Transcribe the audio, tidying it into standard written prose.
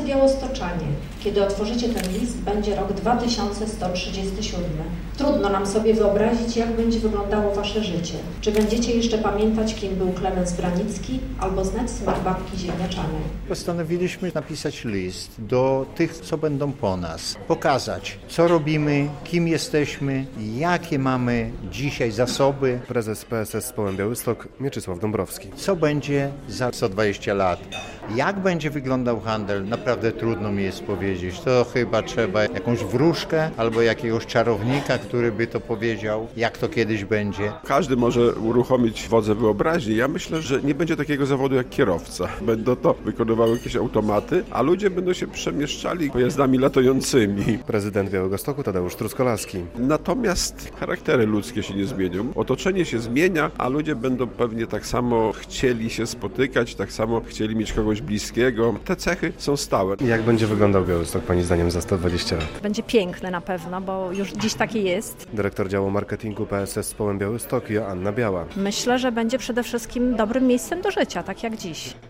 białostoczanie, kiedy otworzycie ten list, będzie rok 2137. Trudno nam sobie wyobrazić, jak będzie wyglądało wasze życie. Czy będziecie jeszcze pamiętać, kim był Klemens Branicki, albo znać smak babki ziemniaczanej? Postanowiliśmy napisać list do tych, co będą po nas. Pokazać, co robimy, kim jesteśmy, jakie mamy dzisiaj zasoby. Prezes PSS Społem Białystok Mieczysław Dąbrowski. Co będzie za 120 lat? Jak będzie wyglądał handel? Naprawdę trudno mi jest powiedzieć. To chyba trzeba jakąś wróżkę albo jakiegoś czarownika, który by to powiedział, jak to kiedyś będzie. Każdy może uruchomić wodze wyobraźni. Ja myślę, że nie będzie takiego zawodu jak kierowca. Będą to wykonywały jakieś automaty, a ludzie będą się przemieszczali pojazdami latającymi. Prezydent Białegostoku Tadeusz Truskolaski. Natomiast charaktery ludzkie się nie zmienią. Otoczenie się zmienia, a ludzie będą pewnie tak samo chcieli się spotykać, tak samo chcieli mieć kogoś bliskiego. Te cechy są stałe. Jak będzie wyglądał Białystok Pani zdaniem za 120 lat? Będzie piękny na pewno, bo już dziś taki jest. Dyrektor działu marketingu PSS Społem Białystok Joanna Biała. Myślę, że będzie przede wszystkim dobrym miejscem do życia, tak jak dziś.